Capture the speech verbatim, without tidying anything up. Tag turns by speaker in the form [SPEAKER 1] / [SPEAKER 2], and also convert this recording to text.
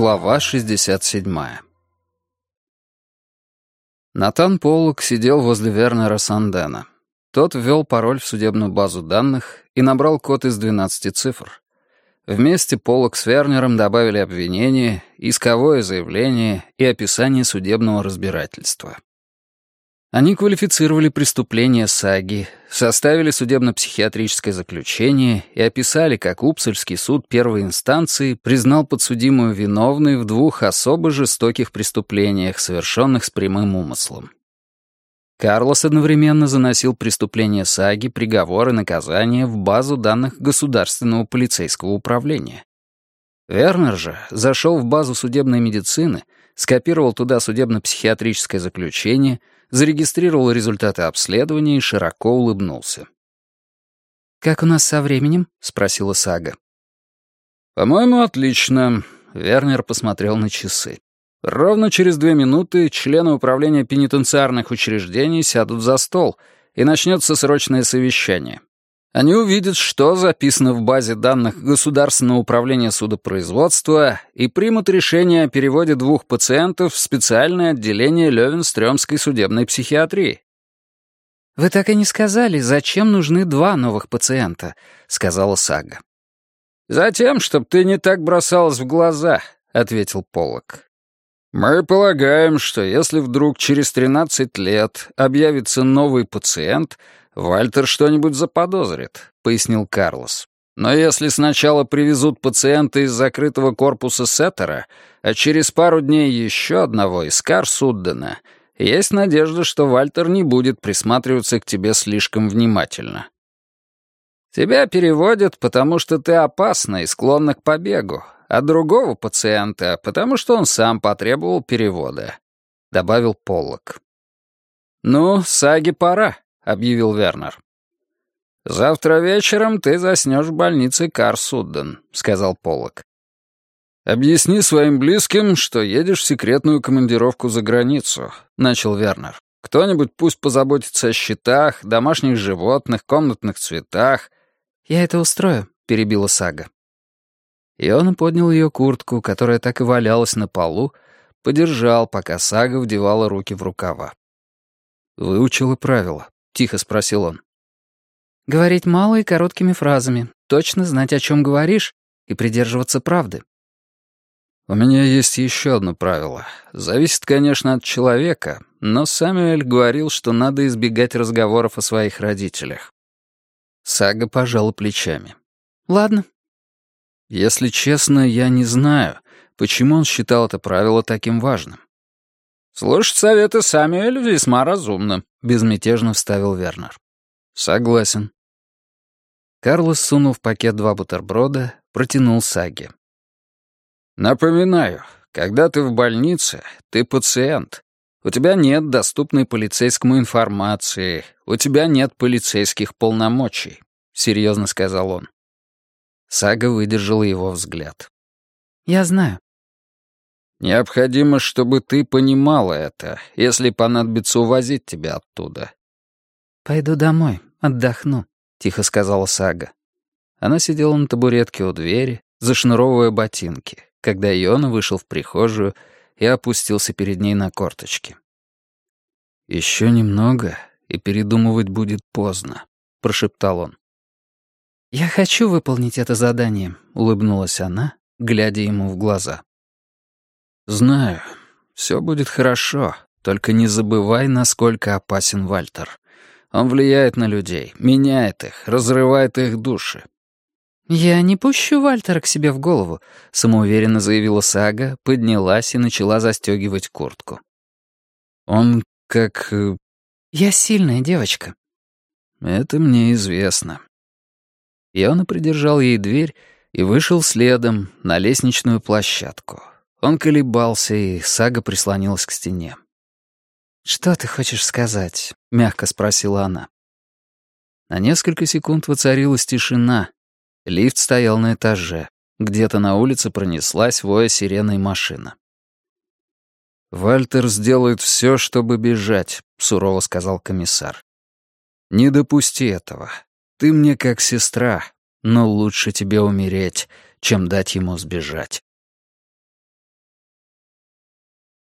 [SPEAKER 1] Глава шестьдесят семь. Натан Поллок сидел возле Вернера Сандена. Тот ввел пароль в судебную базу данных и набрал код из двенадцати цифр. Вместе Поллок с Вернером добавили обвинение, исковое заявление и описание судебного разбирательства. Они квалифицировали преступление Саги, составили судебно-психиатрическое заключение и описали, как Упсальский суд первой инстанции признал подсудимую виновной в двух особо жестоких преступлениях, совершенных с прямым умыслом. Карлос одновременно заносил преступление Саги, приговор и наказание в базу данных Государственного полицейского управления. Вернер же зашел в базу судебной медицины, скопировал туда судебно-психиатрическое заключение, зарегистрировал результаты обследования и широко улыбнулся. «Как у нас со временем?» — спросила Сага. «По-моему, отлично», — Вернер посмотрел на часы. «Ровно через две минуты члены управления пенитенциарных учреждений сядут за стол, и начнется срочное совещание. Они увидят, что записано в базе данных Государственного управления судопроизводства, и примут решение о переводе двух пациентов в специальное отделение Лёвенстрёмской судебной психиатрии». «Вы так и не сказали, зачем нужны два новых пациента», — сказала Сага. «Затем, чтобы ты не так бросалась в глаза», — ответил Поллок. «Мы полагаем, что если вдруг через тринадцать лет объявится новый пациент, Вальтер что-нибудь заподозрит», — пояснил Карлос. «Но если сначала привезут пациента из закрытого корпуса Сеттера, а через пару дней еще одного из Карсуддена, есть надежда, что Вальтер не будет присматриваться к тебе слишком внимательно. Тебя переводят, потому что ты опасна и склонна к побегу, а другого пациента, потому что он сам потребовал перевода», — добавил Поллок. «Ну, Саге пора», — объявил Вернер. «Завтра вечером ты заснешь в больнице Карсудден», — сказал Поллок. «Объясни своим близким, что едешь в секретную командировку за границу», — начал Вернер. «Кто-нибудь пусть позаботится о счетах, домашних животных, комнатных цветах». «Я это устрою», — перебила Сага. И он поднял ее куртку, которая так и валялась на полу, подержал, пока Сага вдевала руки в рукава. «Выучила правила?» — тихо спросил он. «Говорить мало и короткими фразами, точно знать, о чем говоришь, и придерживаться правды». «У меня есть еще одно правило. Зависит, конечно, от человека, но Сэмюэль говорил, что надо избегать разговоров о своих родителях». Сага пожала плечами. «Ладно». «Если честно, я не знаю, почему он считал это правило таким важным». «Слушать советы Сэмюэля весьма разумно», — безмятежно вставил Вернер. «Согласен». Карлос сунул в пакет два бутерброда, протянул Саге. «Напоминаю, когда ты в больнице, ты пациент. У тебя нет доступной полицейскому информации, у тебя нет полицейских полномочий», — серьезно сказал он. Сага выдержала его взгляд. «Я знаю». «Необходимо, чтобы ты понимала это, если понадобится увозить тебя оттуда». «Пойду домой, отдохну», — тихо сказала Сага. Она сидела на табуретке у двери, зашнуровывая ботинки, когда Йона вышел в прихожую и опустился перед ней на корточки. «Еще немного, и передумывать будет поздно», — прошептал он. «Я хочу выполнить это задание», — улыбнулась она, глядя ему в глаза. «Знаю, все будет хорошо, только не забывай, насколько опасен Вальтер. Он влияет на людей, меняет их, разрывает их души». «Я не пущу Вальтера к себе в голову», — самоуверенно заявила Сага, поднялась и начала застегивать куртку. «Он как...» «Я сильная девочка». «Это мне известно». Йона придержал ей дверь и вышел следом на лестничную площадку. Он колебался, и Сага прислонилась к стене. «Что ты хочешь сказать?» — мягко спросила она. На несколько секунд воцарилась тишина. Лифт стоял на этаже. Где-то на улице пронеслась воя сиреной машина. «Вальтер сделает все, чтобы бежать», — сурово сказал комиссар. «Не допусти этого. Ты мне как сестра, но лучше тебе умереть, чем дать ему сбежать».